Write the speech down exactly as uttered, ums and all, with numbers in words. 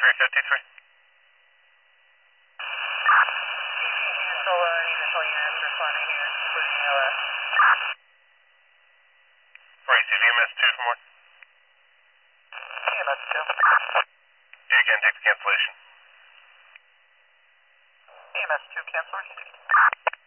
three fifty-three. Solo and initial units responding here, including E L S. Receive E M S two for more. E M S two. You again take the cancellation. E M S two cancellation.